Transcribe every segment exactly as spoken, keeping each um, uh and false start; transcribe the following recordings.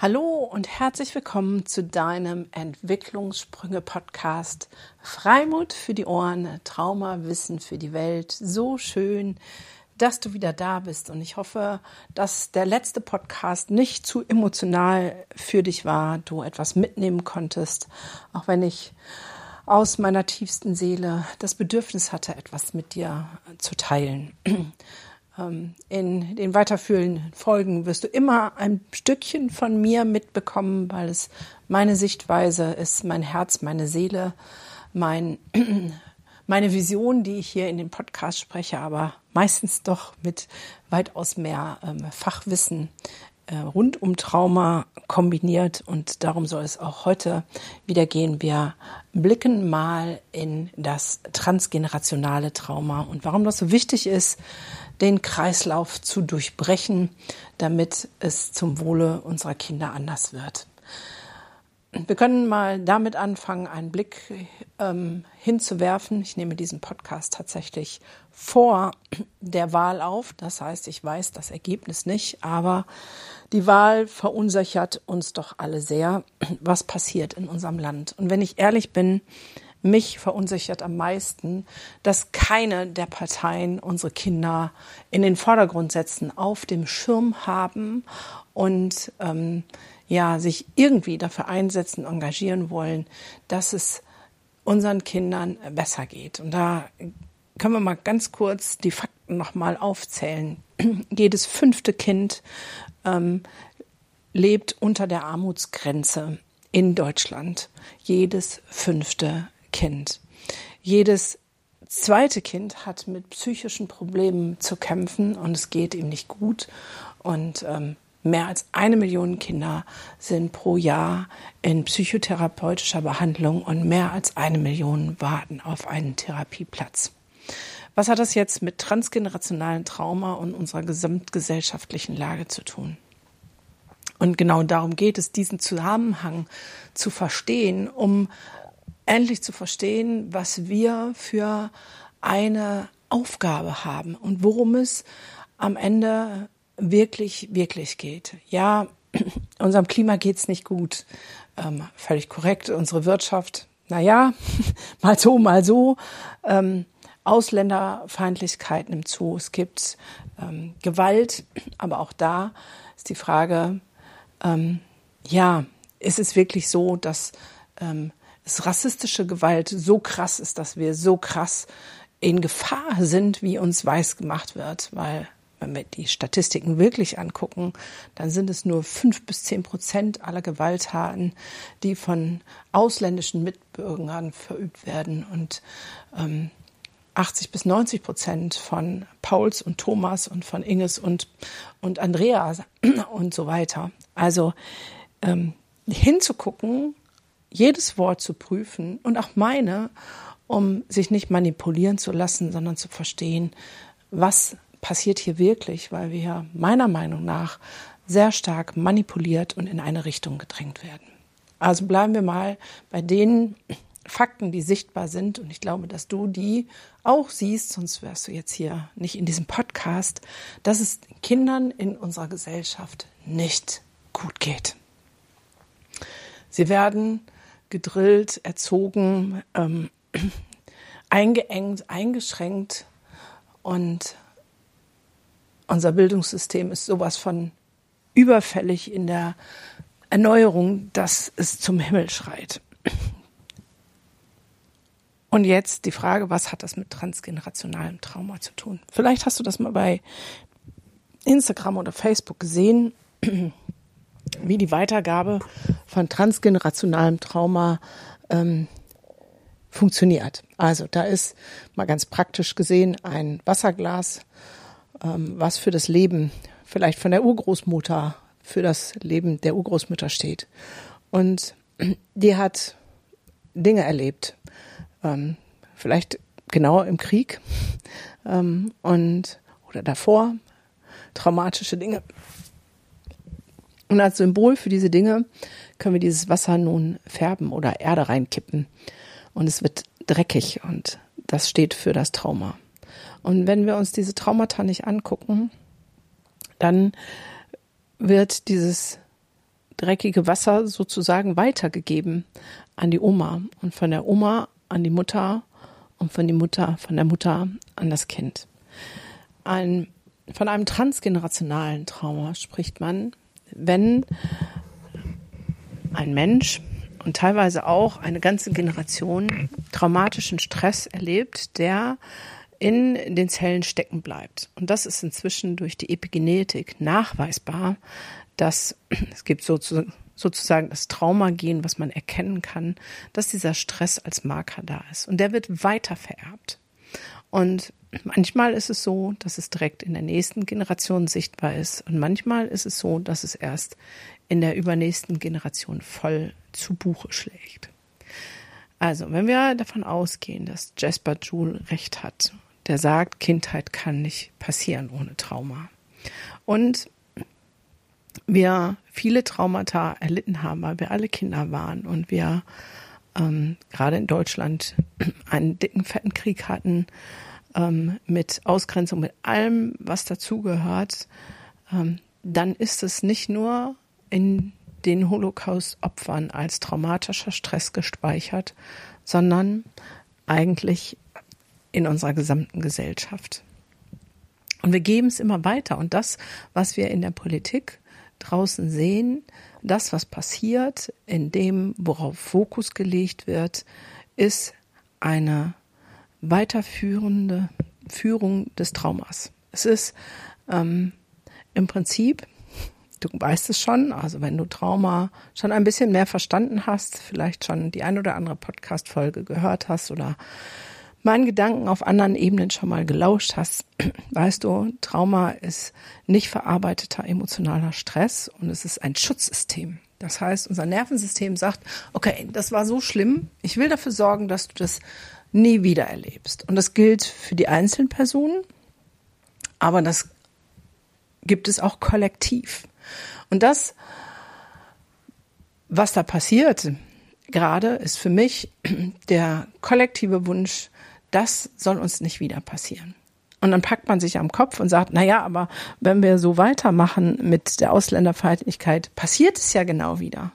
Hallo und herzlich willkommen zu deinem Entwicklungssprünge-Podcast Freimut für die Ohren, Traumawissen für die Welt. So schön, dass du wieder da bist und ich hoffe, dass der letzte Podcast nicht zu emotional für dich war, du etwas mitnehmen konntest, auch wenn ich aus meiner tiefsten Seele das Bedürfnis hatte, etwas mit dir zu teilen. In den weiterführenden Folgen wirst du immer ein Stückchen von mir mitbekommen, weil es meine Sichtweise ist, mein Herz, meine Seele, mein, meine Vision, die ich hier in den Podcast spreche, aber meistens doch mit weitaus mehr ähm, Fachwissen äh, rund um Trauma kombiniert. Und darum soll es auch heute wieder gehen. Wir blicken mal in das transgenerationale Trauma und warum das so wichtig ist, den Kreislauf zu durchbrechen, damit es zum Wohle unserer Kinder anders wird. Wir können mal damit anfangen, einen Blick ähm, hinzuwerfen. Ich nehme diesen Podcast tatsächlich vor der Wahl auf. Das heißt, ich weiß das Ergebnis nicht, aber die Wahl verunsichert uns doch alle sehr, was passiert in unserem Land. Und wenn ich ehrlich bin, mich verunsichert am meisten, dass keine der Parteien unsere Kinder in den Vordergrund setzen, auf dem Schirm haben und ähm, ja sich irgendwie dafür einsetzen, engagieren wollen, dass es unseren Kindern besser geht. Und da können wir mal ganz kurz die Fakten nochmal aufzählen. Jedes fünfte Kind ähm, lebt unter der Armutsgrenze in Deutschland. Jedes fünfte Kind. Jedes zweite Kind hat mit psychischen Problemen zu kämpfen und es geht ihm nicht gut. Und ähm, mehr als eine Million Kinder sind pro Jahr in psychotherapeutischer Behandlung und mehr als eine Million warten auf einen Therapieplatz. Was hat das jetzt mit transgenerationalem Trauma und unserer gesamtgesellschaftlichen Lage zu tun? Und genau darum geht es, diesen Zusammenhang zu verstehen, um endlich zu verstehen, was wir für eine Aufgabe haben und worum es am Ende wirklich, wirklich geht. Ja, unserem Klima geht's nicht gut, ähm, völlig korrekt. Unsere Wirtschaft, naja, mal so, mal so. Ähm, Ausländerfeindlichkeit nimmt zu. Es gibt ähm, Gewalt, aber auch da ist die Frage, ähm, ja, ist es wirklich so, dass ähm, dass rassistische Gewalt so krass ist, dass wir so krass in Gefahr sind, wie uns weiß gemacht wird. Weil wenn wir die Statistiken wirklich angucken, dann sind es nur fünf bis zehn Prozent aller Gewalttaten, die von ausländischen Mitbürgern verübt werden. Und ähm, achtzig bis neunzig Prozent von Pauls und Thomas und von Inges und, und Andrea und so weiter. Also ähm, hinzugucken, jedes Wort zu prüfen und auch meine, um sich nicht manipulieren zu lassen, sondern zu verstehen, was passiert hier wirklich, weil wir ja meiner Meinung nach sehr stark manipuliert und in eine Richtung gedrängt werden. Also bleiben wir mal bei den Fakten, die sichtbar sind und ich glaube, dass du die auch siehst, sonst wärst du jetzt hier nicht in diesem Podcast, dass es Kindern in unserer Gesellschaft nicht gut geht. Sie werden gedrillt, erzogen, ähm, eingeengt, eingeschränkt und unser Bildungssystem ist sowas von überfällig in der Erneuerung, dass es zum Himmel schreit. Und jetzt die Frage, was hat das mit transgenerationalem Trauma zu tun? Vielleicht hast du das mal bei Instagram oder Facebook gesehen, wie die Weitergabe von transgenerationalem Trauma ähm, funktioniert. Also da ist mal ganz praktisch gesehen ein Wasserglas, ähm, was für das Leben vielleicht von der Urgroßmutter, für das Leben der Urgroßmutter steht. Und die hat Dinge erlebt, ähm, vielleicht genau im Krieg ähm, und oder davor, traumatische Dinge. Und als Symbol für diese Dinge können wir dieses Wasser nun färben oder Erde reinkippen. Und es wird dreckig und das steht für das Trauma. Und wenn wir uns diese Traumata nicht angucken, dann wird dieses dreckige Wasser sozusagen weitergegeben an die Oma und von der Oma an die Mutter und von die Mutter, von der Mutter an das Kind. Ein, von einem transgenerationalen Trauma spricht man, wenn ein Mensch und teilweise auch eine ganze Generation traumatischen Stress erlebt, der in den Zellen stecken bleibt. Und das ist inzwischen durch die Epigenetik nachweisbar, dass es gibt sozusagen das Traumagen, was man erkennen kann, dass dieser Stress als Marker da ist. Und der wird weiter vererbt. Und manchmal ist es so, dass es direkt in der nächsten Generation sichtbar ist. Und manchmal ist es so, dass es erst in der übernächsten Generation voll zu Buche schlägt. Also, wenn wir davon ausgehen, dass Jasper Juhl recht hat, der sagt, Kindheit kann nicht passieren ohne Trauma. Und wir viele Traumata erlitten haben, weil wir alle Kinder waren und wir ähm, gerade in Deutschland einen dicken, fetten Krieg hatten, ähm, mit Ausgrenzung, mit allem, was dazugehört, ähm, dann ist es nicht nur in den Holocaust-Opfern als traumatischer Stress gespeichert, sondern eigentlich in unserer gesamten Gesellschaft. Und wir geben es immer weiter. Und das, was wir in der Politik draußen sehen, das, was passiert, in dem, worauf Fokus gelegt wird, ist eine weiterführende Führung des Traumas. Es ist ähm, im Prinzip, du weißt es schon, also wenn du Trauma schon ein bisschen mehr verstanden hast, vielleicht schon die ein oder andere Podcast-Folge gehört hast oder meinen Gedanken auf anderen Ebenen schon mal gelauscht hast, weißt du, Trauma ist nicht verarbeiteter emotionaler Stress und es ist ein Schutzsystem. Das heißt, unser Nervensystem sagt, okay, das war so schlimm, ich will dafür sorgen, dass du das nie wieder erlebst. Und das gilt für die einzelnen Personen, aber das gibt es auch kollektiv. Und das, was da passiert gerade, ist für mich der kollektive Wunsch, das soll uns nicht wieder passieren. Und dann packt man sich am Kopf und sagt, na ja, aber wenn wir so weitermachen mit der Ausländerfeindlichkeit, passiert es ja genau wieder.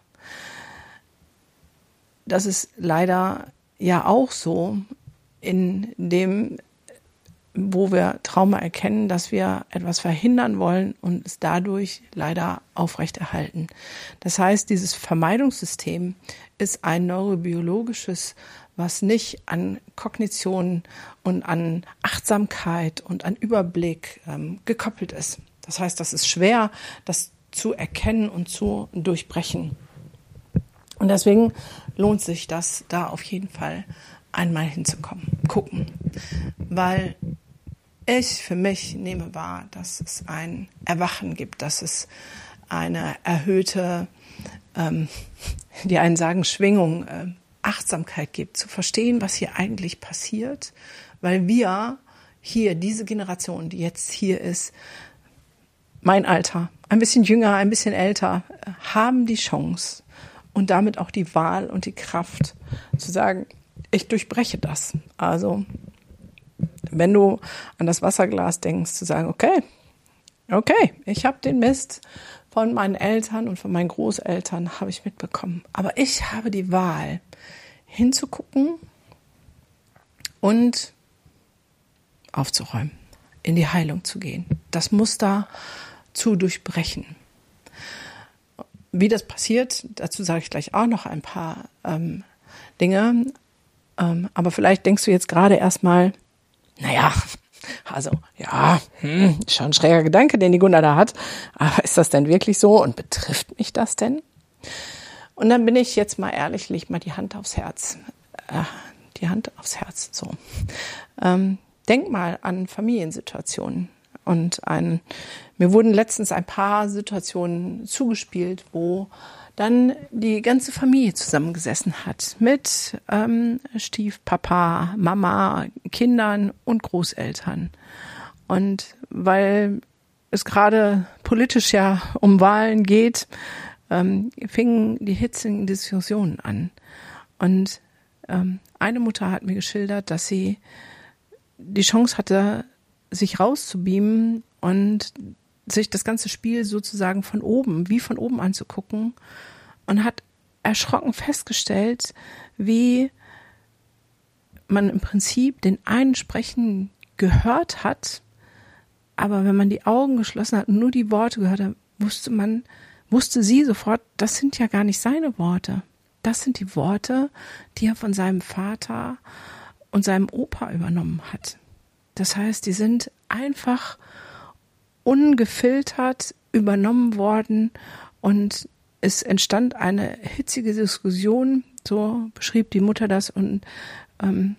Das ist leider ja auch so in dem, wo wir Trauma erkennen, dass wir etwas verhindern wollen und es dadurch leider aufrechterhalten. Das heißt, dieses Vermeidungssystem ist ein neurobiologisches, was nicht an Kognition und an Achtsamkeit und an Überblick ähm, gekoppelt ist. Das heißt, das ist schwer, das zu erkennen und zu durchbrechen. Und deswegen lohnt sich das, da auf jeden Fall einmal hinzukommen, gucken. Weil ich für mich nehme wahr, dass es ein Erwachen gibt, dass es eine erhöhte, ähm, die einen sagen Schwingung, äh, Achtsamkeit gibt, zu verstehen, was hier eigentlich passiert, weil wir hier, diese Generation, die jetzt hier ist, mein Alter, ein bisschen jünger, ein bisschen älter, haben die Chance und damit auch die Wahl und die Kraft zu sagen, ich durchbreche das. Also, wenn du an das Wasserglas denkst, zu sagen, okay, okay, ich habe den Mist von meinen Eltern und von meinen Großeltern habe ich mitbekommen. Aber ich habe die Wahl, hinzugucken und aufzuräumen, in die Heilung zu gehen, das Muster zu durchbrechen. Wie das passiert, dazu sage ich gleich auch noch ein paar ähm, Dinge. Ähm, aber vielleicht denkst du jetzt gerade erstmal, naja, also ja, hm, schon ein schräger Gedanke, den die Gunda da hat. Aber ist das denn wirklich so und betrifft mich das denn? Und dann bin ich jetzt mal ehrlich, leg mal die Hand aufs Herz. Äh, die Hand aufs Herz, so. Ähm, denk mal an Familiensituationen. Und ein, mir wurden letztens ein paar Situationen zugespielt, wo dann die ganze Familie zusammengesessen hat mit ähm, Stiefpapa, Mama, Kindern und Großeltern. Und weil es gerade politisch ja um Wahlen geht, ähm, fingen die hitzigen Diskussionen an. Und ähm, eine Mutter hat mir geschildert, dass sie die Chance hatte, sich rauszubeamen und sich das ganze Spiel sozusagen von oben, wie von oben anzugucken und hat erschrocken festgestellt, wie man im Prinzip den einen sprechen gehört hat, aber wenn man die Augen geschlossen hat und nur die Worte gehört hat, wusste man, wusste sie sofort, das sind ja gar nicht seine Worte. Das sind die Worte, die er von seinem Vater und seinem Opa übernommen hat. Das heißt, die sind einfach ungefiltert übernommen worden und es entstand eine hitzige Diskussion, so beschrieb die Mutter das, und ähm,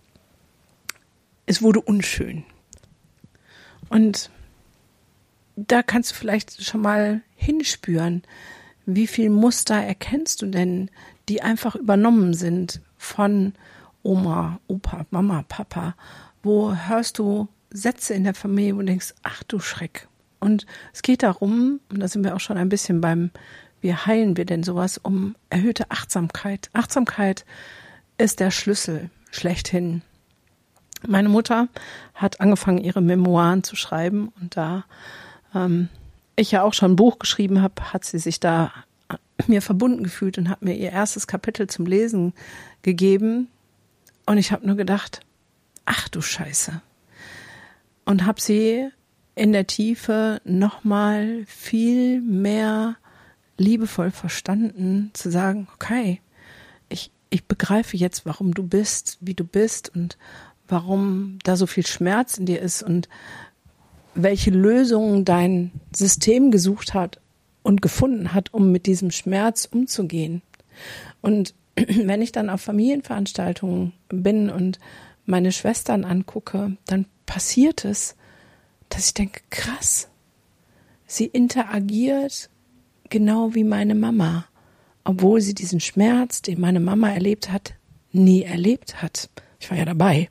es wurde unschön. Und da kannst du vielleicht schon mal hinspüren, wie viel Muster erkennst du denn, die einfach übernommen sind von Oma, Opa, Mama, Papa. Wo hörst du Sätze in der Familie, wo du denkst, ach du Schreck. Und es geht darum, und da sind wir auch schon ein bisschen beim, wie heilen wir denn sowas, um erhöhte Achtsamkeit. Achtsamkeit ist der Schlüssel schlechthin. Meine Mutter hat angefangen, ihre Memoiren zu schreiben, und da ähm, ich ja auch schon ein Buch geschrieben habe, hat sie sich da mir verbunden gefühlt und hat mir ihr erstes Kapitel zum Lesen gegeben. Und ich habe nur gedacht, ach du Scheiße. Und habe sie in der Tiefe nochmal viel mehr liebevoll verstanden, zu sagen, okay, ich, ich begreife jetzt, warum du bist, wie du bist und warum da so viel Schmerz in dir ist und welche Lösungen dein System gesucht hat und gefunden hat, um mit diesem Schmerz umzugehen. Und wenn ich dann auf Familienveranstaltungen bin und meine Schwestern angucke, dann passiert es, dass ich denke, krass, sie interagiert genau wie meine Mama, obwohl sie diesen Schmerz, den meine Mama erlebt hat, nie erlebt hat. Ich war ja dabei.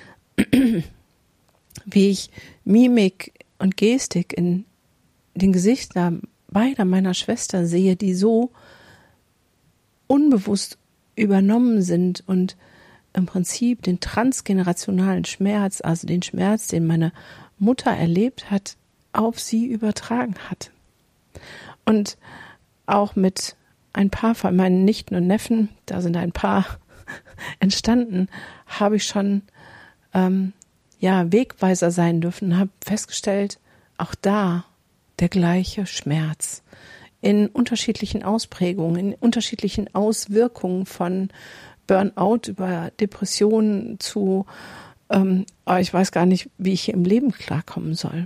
Wie ich Mimik und Gestik in den Gesichtern beider meiner Schwester sehe, die so unbewusst übernommen sind und im Prinzip den transgenerationalen Schmerz, also den Schmerz, den meine Mutter erlebt hat, auf sie übertragen hat. Und auch mit ein paar von meinen Nichten und Neffen, da sind ein paar entstanden, habe ich schon ähm, ja Wegweiser sein dürfen, habe festgestellt, auch da der gleiche Schmerz in unterschiedlichen Ausprägungen, in unterschiedlichen Auswirkungen von Burnout über Depressionen zu, ähm, oh, ich weiß gar nicht, wie ich hier im Leben klarkommen soll.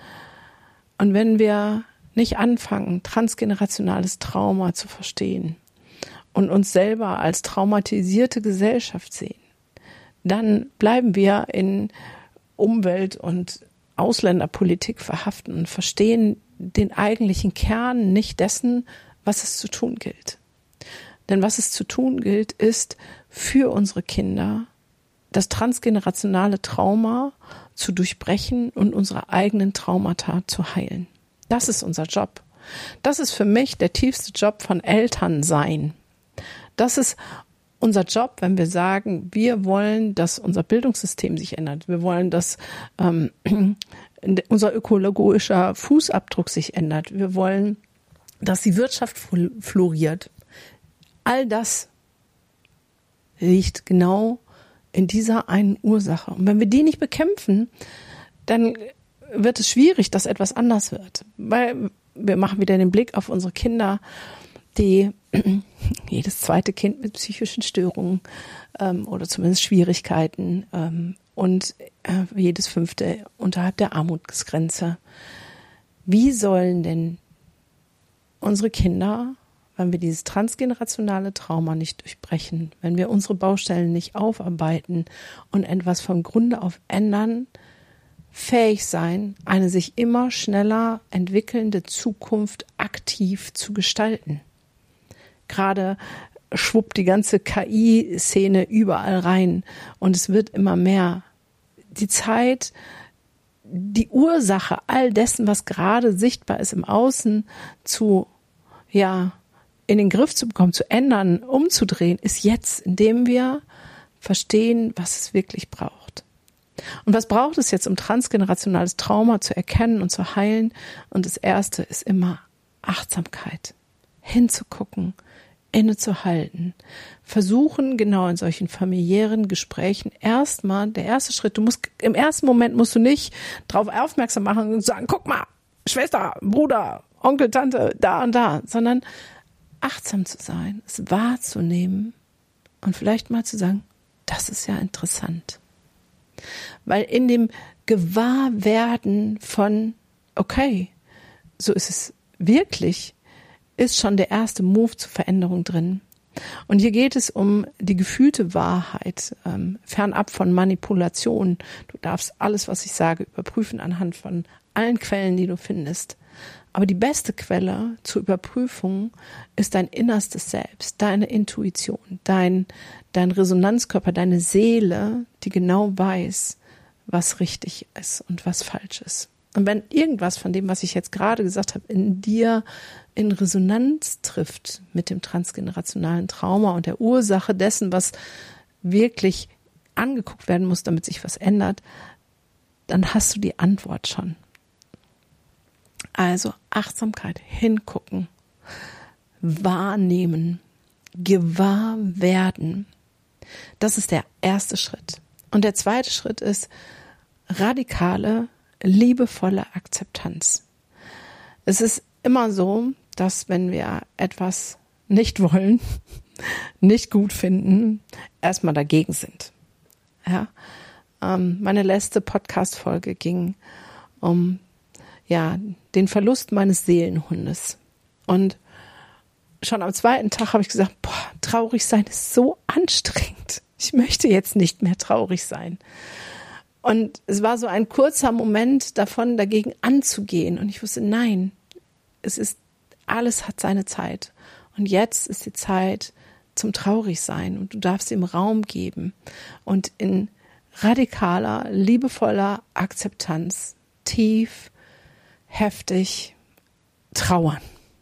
Und wenn wir nicht anfangen, transgenerationales Trauma zu verstehen und uns selber als traumatisierte Gesellschaft sehen, dann bleiben wir in Umwelt- und Ausländerpolitik verhaften und verstehen den eigentlichen Kern nicht dessen, was es zu tun gilt. Denn was es zu tun gilt, ist für unsere Kinder das transgenerationale Trauma zu durchbrechen und unsere eigenen Traumata zu heilen. Das ist unser Job. Das ist für mich der tiefste Job von Elternsein. Das ist unser Job, wenn wir sagen, wir wollen, dass unser Bildungssystem sich ändert. Wir wollen, dass ähm, unser ökologischer Fußabdruck sich ändert. Wir wollen, dass die Wirtschaft floriert. All das liegt genau in dieser einen Ursache. Und wenn wir die nicht bekämpfen, dann wird es schwierig, dass etwas anders wird. Weil wir machen wieder den Blick auf unsere Kinder, die jedes zweite Kind mit psychischen Störungen ähm, oder zumindest Schwierigkeiten ähm, und äh, jedes fünfte unterhalb der Armutsgrenze. Wie sollen denn unsere Kinder, wenn wir dieses transgenerationale Trauma nicht durchbrechen, wenn wir unsere Baustellen nicht aufarbeiten und etwas vom Grunde auf ändern, fähig sein, eine sich immer schneller entwickelnde Zukunft aktiv zu gestalten? Gerade schwuppt die ganze K I-Szene überall rein und es wird immer mehr. Die Zeit, die Ursache all dessen, was gerade sichtbar ist im Außen, zu, ja, in den Griff zu bekommen, zu ändern, umzudrehen, ist jetzt, indem wir verstehen, was es wirklich braucht. Und was braucht es jetzt, um transgenerationales Trauma zu erkennen und zu heilen? Und das Erste ist immer Achtsamkeit. Hinzugucken, innezuhalten. Versuchen, genau in solchen familiären Gesprächen erstmal, der erste Schritt, du musst, im ersten Moment musst du nicht darauf aufmerksam machen und sagen, guck mal, Schwester, Bruder, Onkel, Tante, da und da, sondern achtsam zu sein, es wahrzunehmen und vielleicht mal zu sagen, das ist ja interessant. Weil in dem Gewahrwerden von, okay, so ist es wirklich, ist schon der erste Move zur Veränderung drin. Und hier geht es um die gefühlte Wahrheit, ähm, fernab von Manipulation. Du darfst alles, was ich sage, überprüfen anhand von allen Quellen, die du findest. Aber die beste Quelle zur Überprüfung ist dein innerstes Selbst, deine Intuition, dein, dein Resonanzkörper, deine Seele, die genau weiß, was richtig ist und was falsch ist. Und wenn irgendwas von dem, was ich jetzt gerade gesagt habe, in dir in Resonanz trifft mit dem transgenerationalen Trauma und der Ursache dessen, was wirklich angeguckt werden muss, damit sich was ändert, dann hast du die Antwort schon. Also Achtsamkeit, hingucken, wahrnehmen, gewahr werden. Das ist der erste Schritt. Und der zweite Schritt ist radikale, liebevolle Akzeptanz. Es ist immer so, dass wenn wir etwas nicht wollen, nicht gut finden, erstmal dagegen sind. Ja, ähm, meine letzte Podcast-Folge ging um ja, den Verlust meines Seelenhundes. Und schon am zweiten Tag habe ich gesagt, boah, traurig sein ist so anstrengend. Ich möchte jetzt nicht mehr traurig sein. Und es war so ein kurzer Moment davon, dagegen anzugehen. Und ich wusste, nein, es ist, alles hat seine Zeit. Und jetzt ist die Zeit zum Traurigsein. Und du darfst ihm Raum geben. Und in radikaler, liebevoller Akzeptanz, tief, heftig trauern.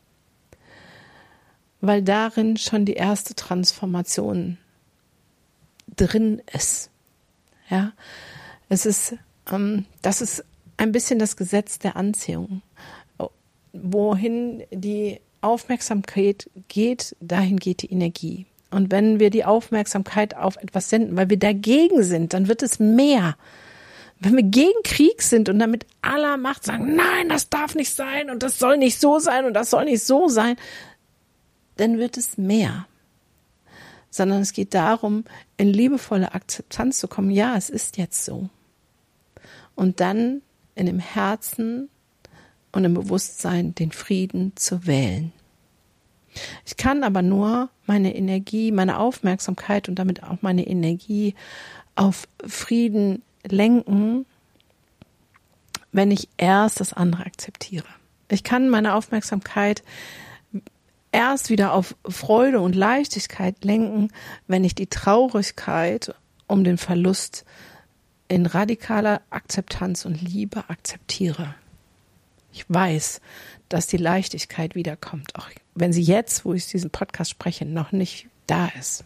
Weil darin schon die erste Transformation drin ist. Ja, es ist, ähm, das ist ein bisschen das Gesetz der Anziehung. Wohin die Aufmerksamkeit geht, dahin geht die Energie. Und wenn wir die Aufmerksamkeit auf etwas senden, weil wir dagegen sind, dann wird es mehr. Wenn wir gegen Krieg sind und dann mit aller Macht sagen, nein, das darf nicht sein und das soll nicht so sein und das soll nicht so sein, dann wird es mehr. Sondern es geht darum, in liebevolle Akzeptanz zu kommen. Ja, es ist jetzt so. Und dann in dem Herzen und im Bewusstsein den Frieden zu wählen. Ich kann aber nur meine Energie, meine Aufmerksamkeit und damit auch meine Energie auf Frieden lenken, wenn ich erst das andere akzeptiere. Ich kann meine Aufmerksamkeit erst wieder auf Freude und Leichtigkeit lenken, wenn ich die Traurigkeit um den Verlust in radikaler Akzeptanz und Liebe akzeptiere. Ich weiß, dass die Leichtigkeit wiederkommt, auch wenn sie jetzt, wo ich diesen Podcast spreche, noch nicht da ist.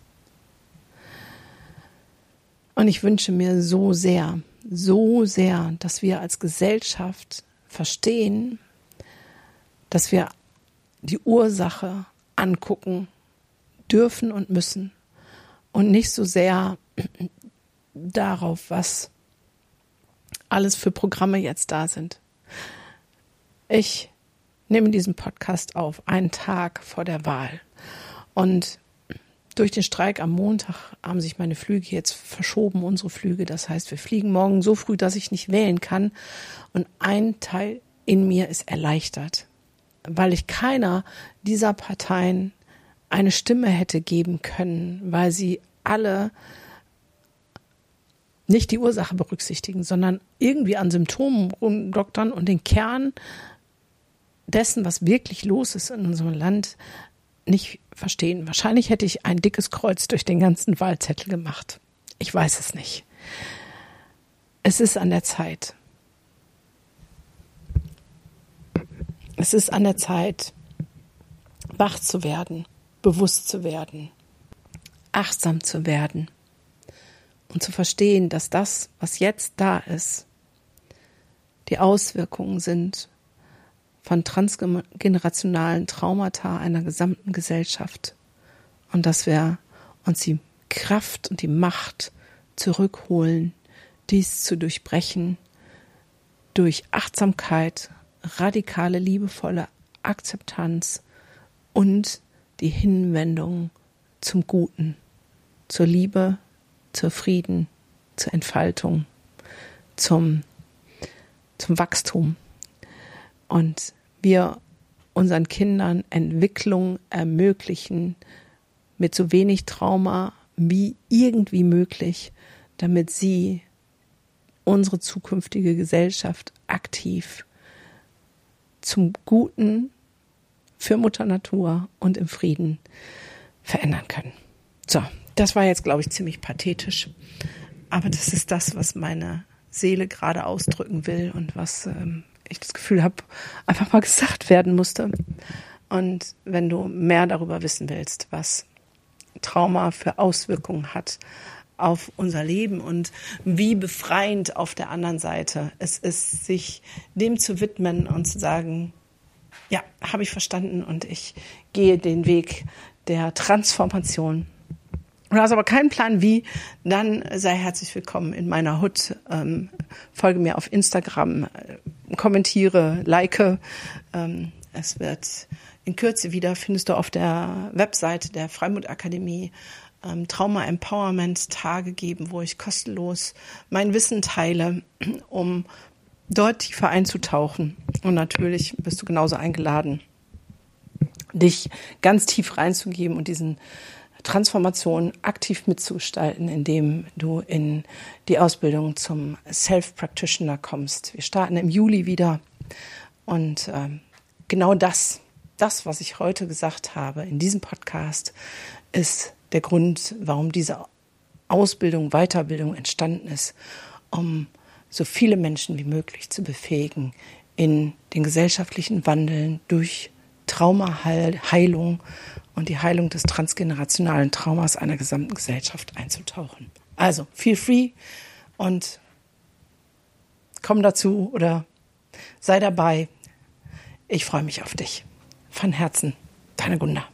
Und ich wünsche mir so sehr, so sehr, dass wir als Gesellschaft verstehen, dass wir die Ursache angucken dürfen und müssen und nicht so sehr darauf, was alles für Programme jetzt da sind. Ich nehme diesen Podcast auf, einen Tag vor der Wahl. Und durch den Streik am Montag haben sich meine Flüge jetzt verschoben, unsere Flüge. Das heißt, wir fliegen morgen so früh, dass ich nicht wählen kann. Und ein Teil in mir ist erleichtert, weil ich keiner dieser Parteien eine Stimme hätte geben können, weil sie alle nicht die Ursache berücksichtigen, sondern irgendwie an Symptomen rumdoktern und den Kern dessen, was wirklich los ist in unserem Land, nicht verstehen. Wahrscheinlich hätte ich ein dickes Kreuz durch den ganzen Wahlzettel gemacht. Ich weiß es nicht. Es ist an der Zeit. Es ist an der Zeit, wach zu werden, bewusst zu werden, achtsam zu werden und zu verstehen, dass das, was jetzt da ist, die Auswirkungen sind von transgenerationalen Traumata einer gesamten Gesellschaft und dass wir uns die Kraft und die Macht zurückholen, dies zu durchbrechen durch Achtsamkeit, radikale, liebevolle Akzeptanz und die Hinwendung zum Guten, zur Liebe, zur Frieden, zur Entfaltung, zum, zum Wachstum. Und wir unseren Kindern Entwicklung ermöglichen mit so wenig Trauma wie irgendwie möglich, damit sie unsere zukünftige Gesellschaft aktiv zum Guten für Mutter Natur und im Frieden verändern können. So, das war jetzt, glaube ich, ziemlich pathetisch, aber das ist das, was meine Seele gerade ausdrücken will und was ähm, ich das Gefühl habe, einfach mal gesagt werden musste. Und wenn du mehr darüber wissen willst, was Trauma für Auswirkungen hat auf unser Leben und wie befreiend auf der anderen Seite es ist, sich dem zu widmen und zu sagen, ja, habe ich verstanden und ich gehe den Weg der Transformation. Du hast aber keinen Plan wie, dann sei herzlich willkommen in meiner Hut. Ähm, folge mir auf Instagram, äh, kommentiere, like. Ähm, es wird in Kürze wieder, findest du auf der Webseite der Freimut Akademie, ähm, Trauma Empowerment Tage geben, wo ich kostenlos mein Wissen teile, um dort tiefer einzutauchen. Und natürlich bist du genauso eingeladen, dich ganz tief reinzugeben und diesen Transformation aktiv mitzugestalten, indem du in die Ausbildung zum Self-Practitioner kommst. Wir starten im Juli wieder und ähm, genau das, das, was ich heute gesagt habe in diesem Podcast, ist der Grund, warum diese Ausbildung, Weiterbildung entstanden ist, um so viele Menschen wie möglich zu befähigen, in den gesellschaftlichen Wandeln durch Traumaheilung und die Heilung des transgenerationalen Traumas einer gesamten Gesellschaft einzutauchen. Also, feel free und komm dazu oder sei dabei. Ich freue mich auf dich. Von Herzen, deine Gunda.